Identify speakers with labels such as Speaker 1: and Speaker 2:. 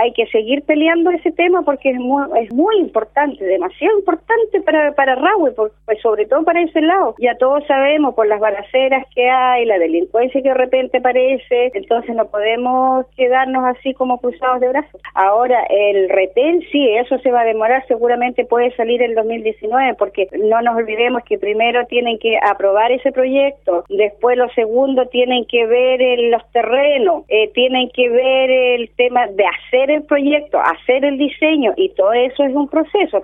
Speaker 1: hay que seguir peleando ese tema porque es muy importante, demasiado importante para Rahue, pues sobre todo para ese lado. Ya todos sabemos por las balaceras que hay, la delincuencia que de repente aparece, entonces no podemos quedarnos así como cruzados de brazos. Ahora, el retén, sí, eso se va a demorar, seguramente puede salir el 2019, porque no nos olvidemos que primero tienen que aprobar ese proyecto, después lo segundo tienen que ver los terrenos, tienen que ver el tema de hacer el proyecto, hacer el diseño, y todo eso es un proceso.